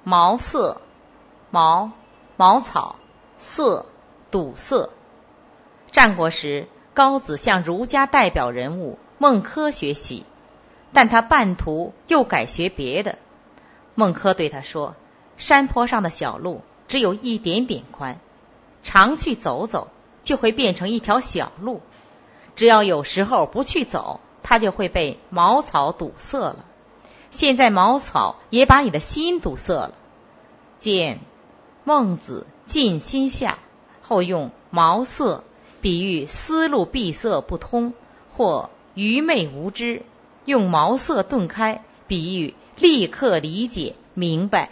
茅塞，茅草，塞，堵塞。战国时，高子向儒家代表人物孟轲学习，但他半途又改学别的。孟轲对他说，山坡上的小路只有一点点宽，常去走走就会变成一条小路，只要有时候不去走，它就会被茅草堵塞了。现在茅草也把你的心堵塞了。见孟子尽心下，后用茅塞比喻思路闭塞不通或愚昧无知，用茅塞顿开比喻立刻理解明白。